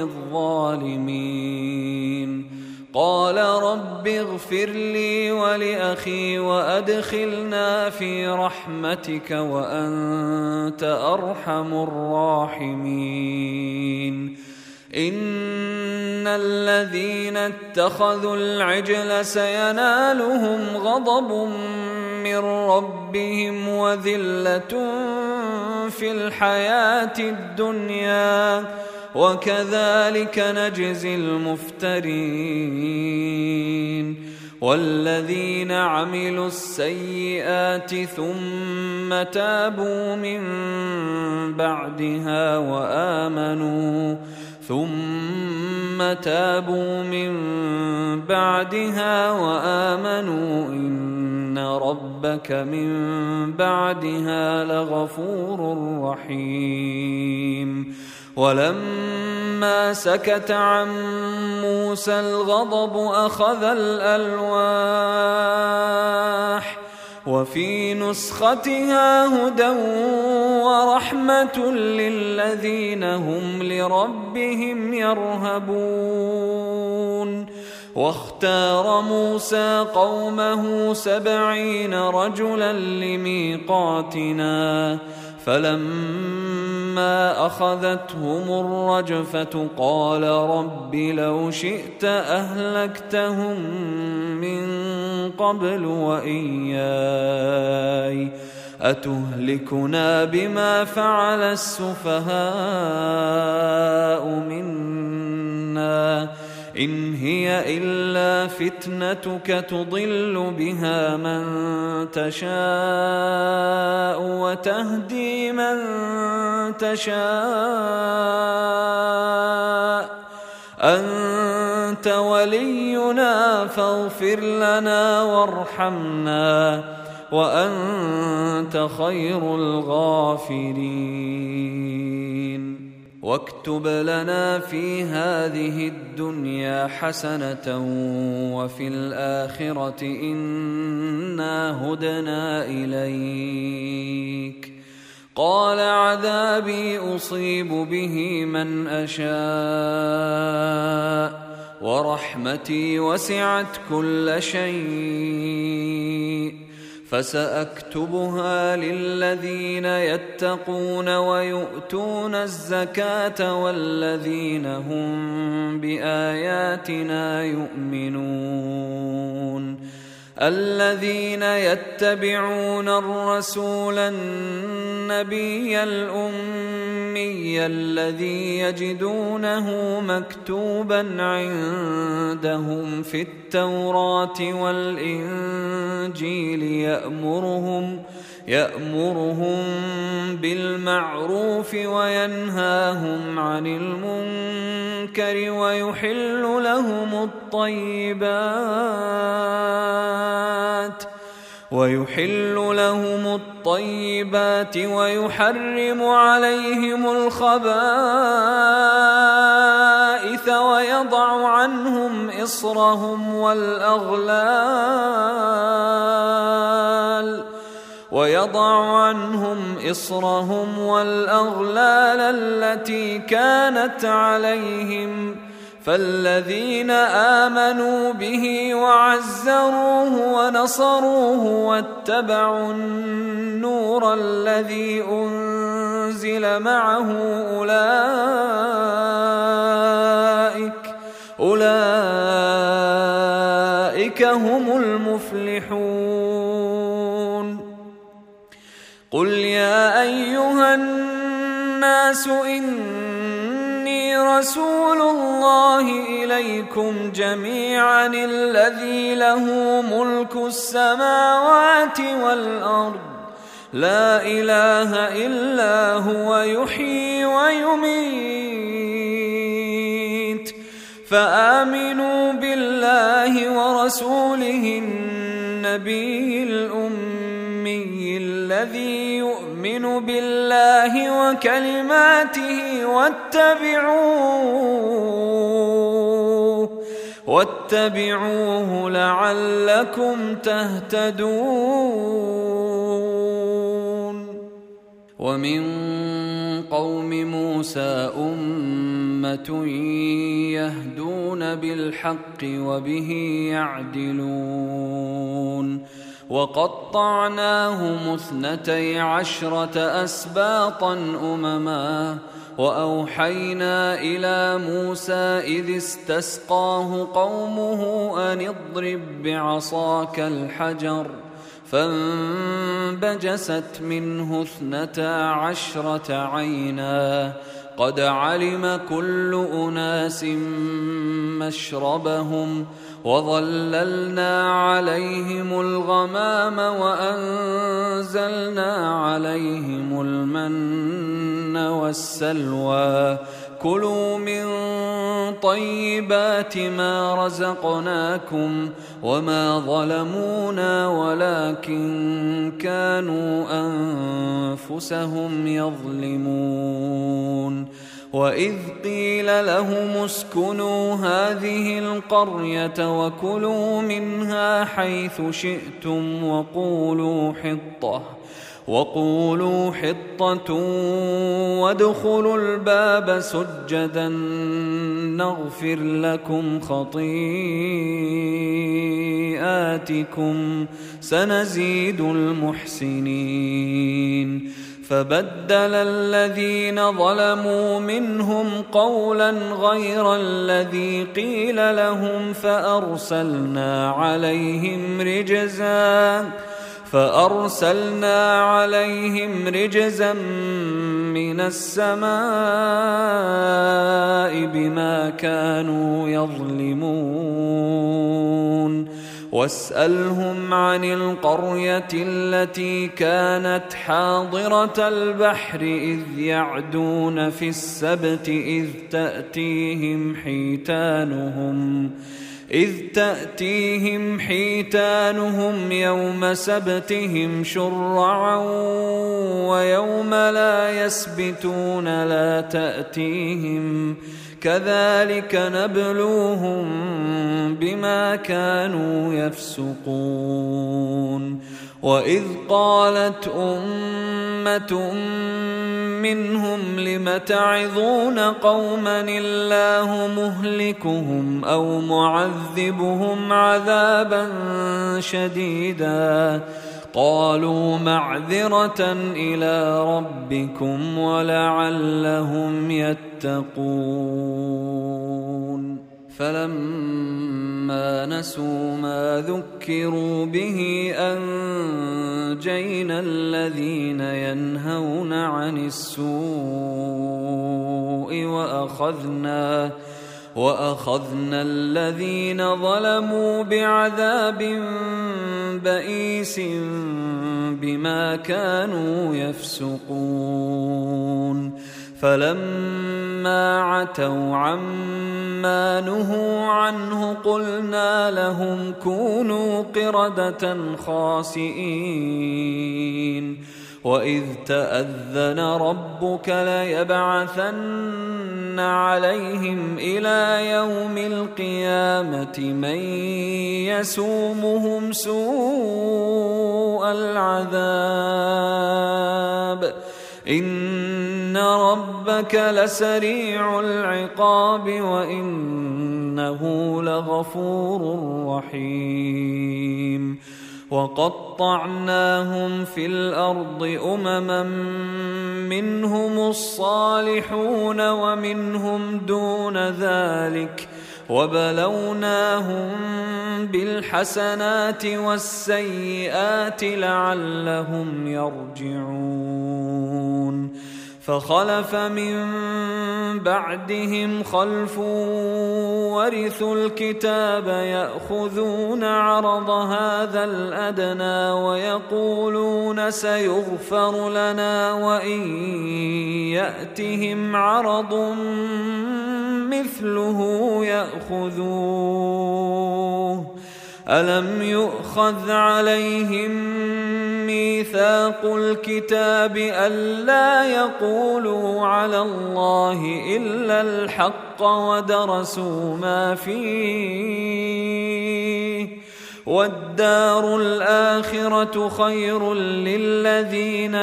الظالمين. قال رب اغفر لي ولأخي وأدخلنا في رحمتك وأنت أرحم الراحمين. إن الذين اتخذوا العجل سينالهم غضب من ربهم وذلة في الحياة الدنيا وكذلك نجزي المفترين. والذين عملوا السيئات ثم تابوا من بعدها وآمنوا إن ربك من بعدها لغفور رحيم. ولما سكت عن موسى الغضب أخذ الألواح وفي نسختها هدى ورحمة للذين هم لربهم يرهبون. واختار موسى قومه 70 رجلا لميقاتنا فلما أخذتهم الرجفة قال رب لو شئت أهلكتهم من قبل وإياي أتهلكنا بما فعل السفهاء منا إن هي إلا فتنتك تضل بها من تشاء وتهدي من تشاء أنت ولينا فاغفر لنا وارحمنا وأنت خير الغافرين. واكتب لنا في هذه الدنيا حسنة وفي الآخرة إنا هدنا إليك. قال عذابي أصيب به من أشاء ورحمتي وسعت كل شيء فسأكتبها للذين يتقون ويؤتون الزكاة والذين هم بآياتنا يؤمنون. الذين يتبعون الرسول النبي الأمي الذي يجدونه مكتوبا عندهم في التوراة والإنجيل يأمرهم بالمعروف وينهاهم عن المنكر ويحل لهم الطيبات ويحرم عليهم الخبائث ويضع عنهم إصرهم والأغلال التي كانت عليهم. فالذين آمنوا به وعزروه ونصروه واتبعوا النور الذي أنزل معه أولئك هم المفلحون. قل يا أيها الناس إني رسول الله إليكم جميعا الذي له ملك السماوات والأرض لا إله إلا هو يحيي ويميت فآمنوا بالله ورسوله النبي الأمي الذي يؤمن بالله وكلماته واتبعوه لعلكم تهتدون. ومن قوم موسى أمة يهدون بالحق وبه يعدلون. وقطعناهم 12 أسباطا أمما وأوحينا إلى موسى إذ استسقاه قومه أن اضرب بعصاك الحجر فانبجست منه 12 عينا قد علم كل أناس مشربهم وظللنا عليهم الغمام وأنزلنا عليهم المن والسلوى كلوا من طيبات ما رزقناكم وما ظلمونا ولكن كانوا أنفسهم يظلمون. وإذ قيل لهم اسكنوا هذه القرية وكلوا منها حيث شئتم وقولوا حطة وادخلوا الباب سجدا نغفر لكم خطيئاتكم سنزيد المحسنين. فبدل الذين ظلموا منهم قولا غير الذي قيل لهم فأرسلنا عليهم رجزا من السماء بما كانوا يظلمون. واسألهم عن القرية التي كانت حاضرة البحر إذ يعدون في السبت إذ تأتيهم حيتانهم يوم سبتهم شرعا ويوم لا يسبتون لا تأتيهم كذلك نبلوهم بما كانوا يفسقون. وإذ قالت أمة منهم لم تعظون قوما الله مهلكهم أو معذبهم عذابا شديدا قالوا معذرة إلى ربكم ولعلهم يتقون. فلما نسوا ما ذكروا به أنجينا الذين ينهون عن السوء وأخذنا الذين ظلموا بعذاب بئيس بما كانوا يفسقون. فلما عتوا عما نهوا عنه قلنا لهم كونوا قردة خاسئين. وإذ تأذن ربك ليبعثن عليهم إلى يوم القيامة من يسومهم سوء العذاب إن ربك لسريع العقاب وإنه لغفور رحيم. وقطعناهم في الأرض أمما منهم الصالحون ومنهم دون ذلك وبلوناهم بالحسنات والسيئات لعلهم يرجعون. فخلف من بعدهم خلف ورثوا الكتاب يأخذون عرض هذا الأدنى ويقولون سيغفر لنا وإن يأتهم عرض مثله يأخذوه. ألم يؤخذ عليهم ميثاق الكتاب ألا يقولوا على الله إلا الحق ودرسوا ما فيه والدار الآخرة خير للذين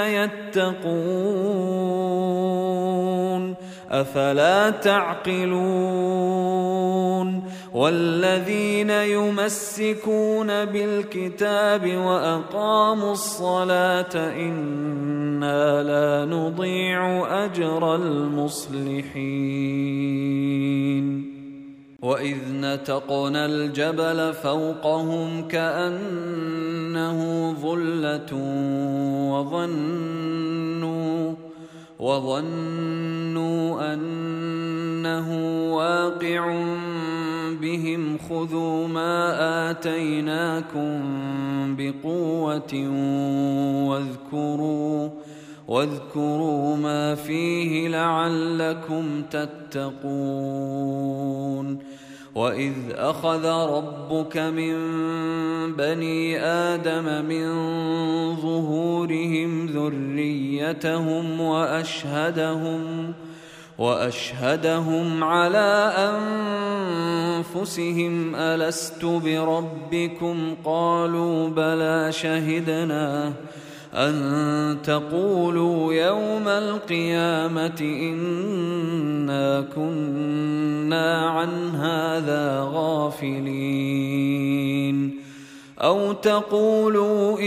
يتقون أفلا تعقلون. والذين يمسكون بالكتاب وأقاموا الصلاة إنا لا نضيع أجر المصلحين. وإذ نتقنا الجبل فوقهم كأنه ظلة وظنوا أنه واقع بهم خذوا ما آتيناكم بقوة واذكروا ما فيه لعلكم تتقون. وإذ أخذ ربك من بني آدم من ظهورهم ذريتهم وأشهدهم على أنفسهم ألست بربكم قالوا بلى شهدنا أن تقولوا يوم القيامة إنا كنا عن هذا غافلين أو تقولوا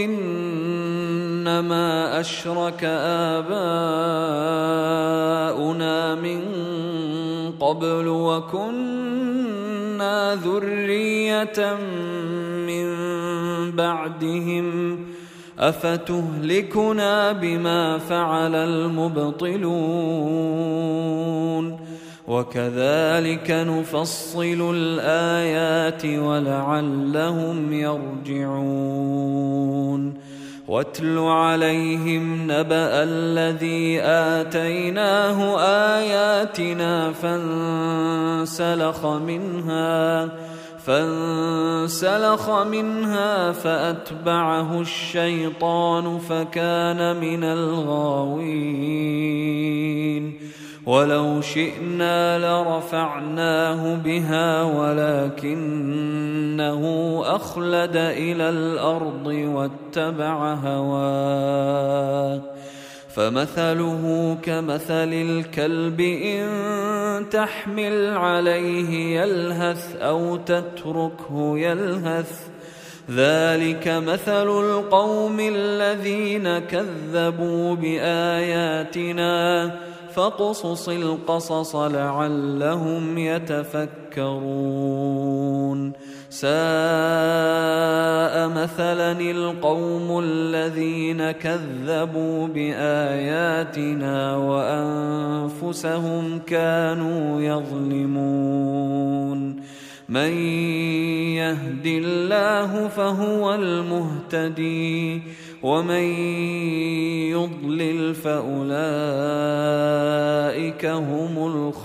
إنما أشرك آباؤنا من قبل وكنا ذرية من بعدهم أفتهلكنا بما فعل المبطلون وكذلك نفصل الآيات ولعلهم يرجعون واتل عليهم نبأ الذي آتيناه آياتنا فانسلخ منها فأتبعه الشيطان فكان من الغاوين ولو شئنا لرفعناه بها ولكنه أخلد إلى الأرض واتبع هواه فمثله كمثل الكلب إن تحمل عليه يلهث أو تتركه يلهث ذلك مثل القوم الذين كذبوا بآياتنا فاقصص القصص لعلهم يتفكرون ساء مثلا القوم الذين كذبوا بآياتنا وأنفسهم كانوا يظلمون من يهد الله فهو المهتدي ومن يضلل فأولئك هم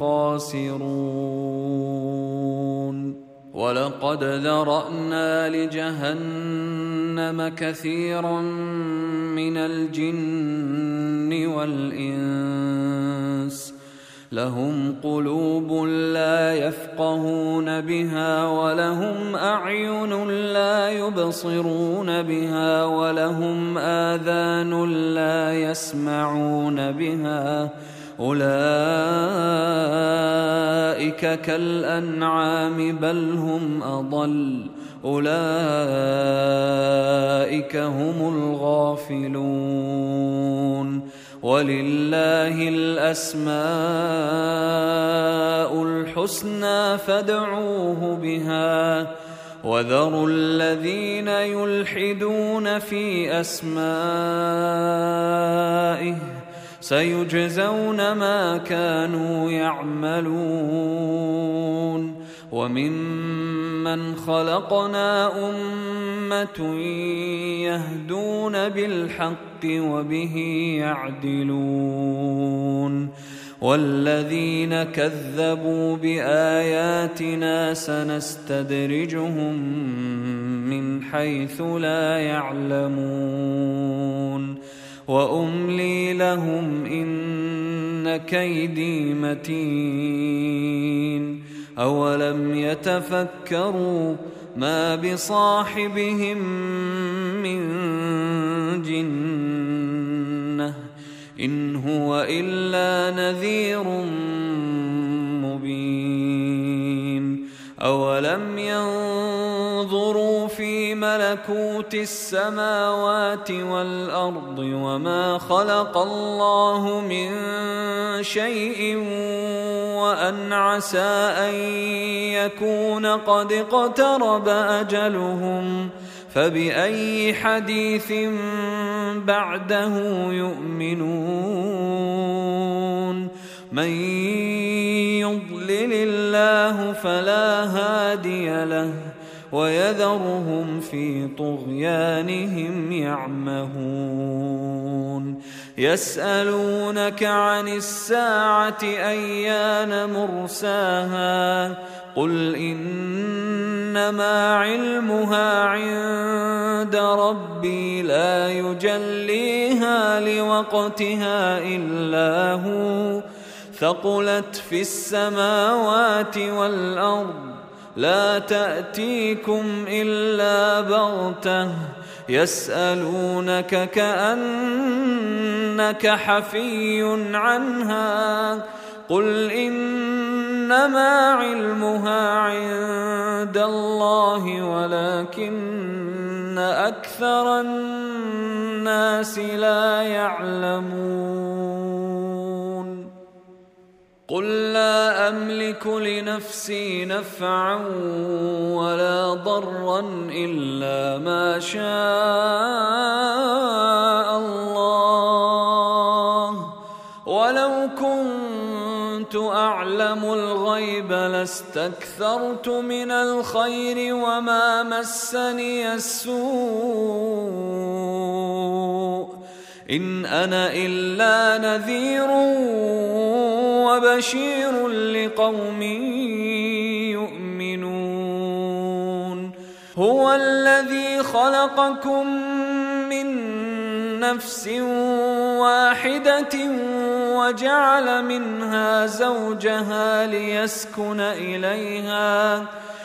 الخاسرون ولقد ذرأنا لجهنم كثيرا من الجن والإنس لهم قلوب لا يفقهون بها ولهم أعين لا يبصرون بها ولهم آذان لا يسمعون بها أولئك كالأنعام بل هم أضل أولئك هم الغافلون ولله الأسماء الحسنى فادعوه بها وذروا الذين يلحدون في أسمائه سيجزون ما كانوا يعملون وممن خلقنا أمة يهدون بالحق وبه يعدلون والذين كذبوا بآياتنا سنستدرجهم من حيث لا يعلمون وأملي لهم إن كيدي متين أولم يتفكروا ما بصاحبهم من جنة إن هو إلا نذير مبين أولم ينظروا في ملكوت السماوات والأرض وما خلق الله من شيء وأن عسى أن يكون قد اقترب أجلهم فبأي حديث بعده يؤمنون من يضلل الله فلا هادي له ويذرهم في طغيانهم يعمهون يسألونك عن الساعة أيان مرساها قل إنما علمها عند ربي لا يجليها لوقتها إلا هو ثقلت في السماوات والأرض لا تأتيكم إلا بغتة يسألونك كأنك حفي عنها قل إنما علمها عند الله ولكن أكثر الناس لا يعلمون قل لا أملك لنفسي نفعا ولا ضرا إلا ما شاء الله ولو كنت أعلم الغيب لاستكثرت من الخير وما مسني السوء إن أنا إلا نذير وبشير لقوم يؤمنون هو الذي خلقكم من نفس واحدة وجعل منها زوجها ليسكن إليها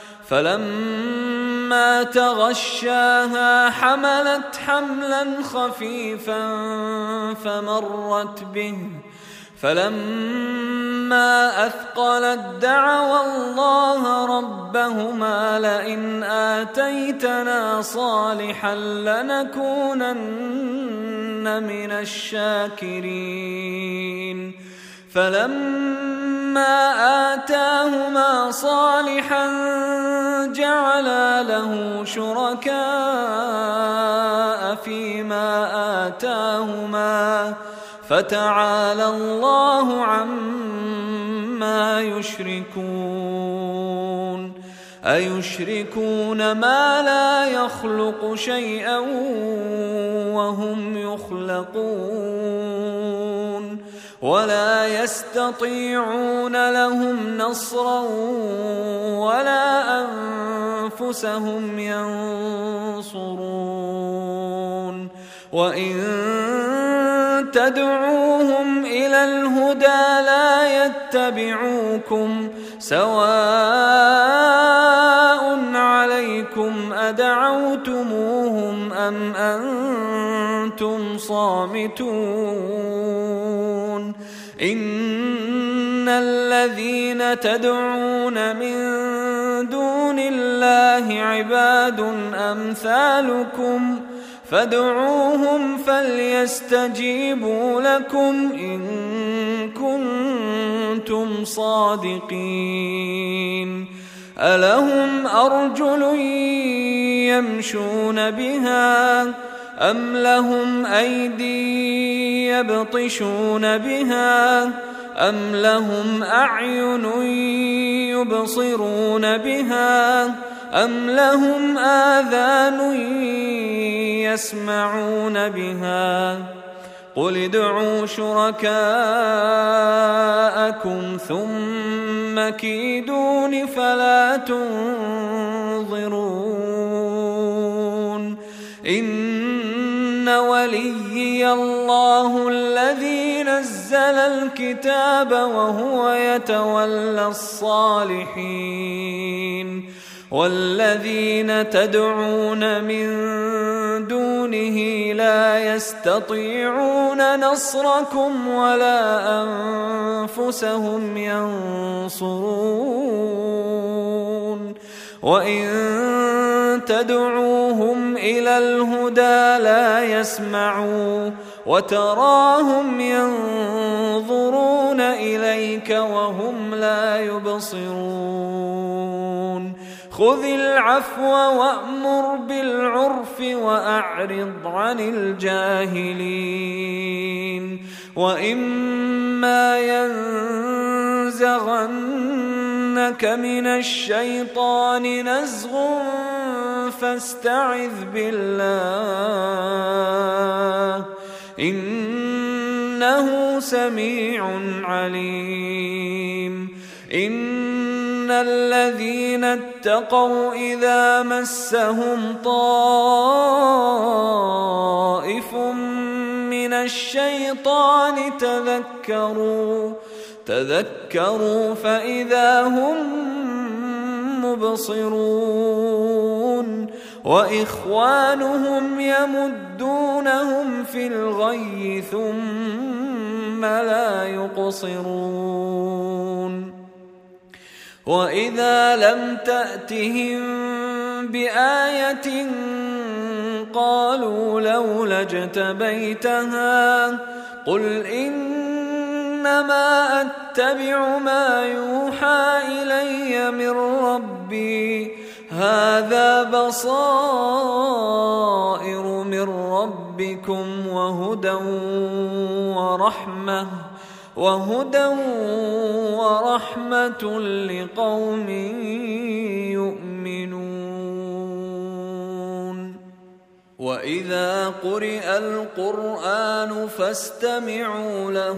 فلما تغشاها حملت حملا خفيفا فمرت به فلما أثقلت دعوا الله ربهما لئن آتيتنا صالحا لنكونن من الشاكرين فلما آتاهما صالحا جعلا له شركاء فيما آتاهما فتعالى الله عما يشركون أيشركون ما لا يخلق شيئا وهم يخلقون ولا يستطيعون لهم نصرا ولا أنفسهم ينصرون وإن تدعوهم إلى الهدى لا يتبعوكم سواء عليكم أدعوتموهم أم أنتم صامتون إن الذين تدعون من دون الله عباد أمثالكم فادعوهم فليستجيبوا لكم إن كنتم صادقين ألهم أرجل يمشون بها أم لهم أيدي يبطشون بها أم لهم أعين يبصرون بها أم لهم آذان يسمعون بها قل ادعوا شركاءكم ثم كيدون فلا تنظرون إن وليي الله الذي نزل الكتاب وهو يتولى الصالحين والذين تدعون من دونه لا يستطيعون نصركم ولا أنفسهم ينصرون وإن تدعوهم إلى الهدى لا يسمعوا وتراهم ينظرون إليك وهم لا يبصرون خذ العفو وأمر بالعرف وأعرض عن الجاهلين وإما ينزغنك من الشيطان نزغ فاستعذ بالله إنه سميع عليم إن الذين اتقوا إذا مسهم طائف من الشيطان تذكروا فإذا هم مبصرون وإخوانهم يمدونهم في الغي ثم لا يقصرون وإذا لم تأتهم بآية قالوا لولا اجتبيتها قل إنما أتبع ما يوحى إلي من ربي هذا بصائر من ربكم وهدى ورحمة لقوم يؤمنون وإذا قرئ القرآن فاستمعوا له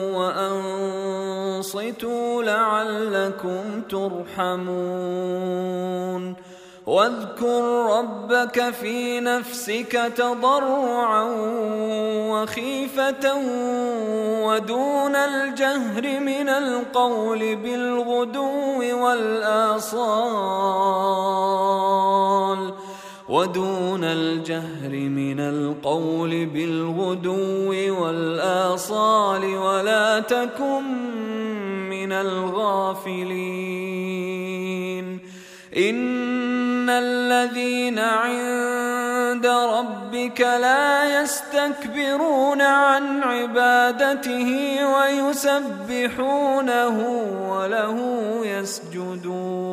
وأنصتوا لعلكم ترحمون واذكر ربك في نفسك تضرعا وخيفة ودون الجهر من القول بالغدو والآصال ولا تكن من الغافلين إن الذين عند ربك لا يستكبرون عن عبادته ويسبحونه وله يسجدون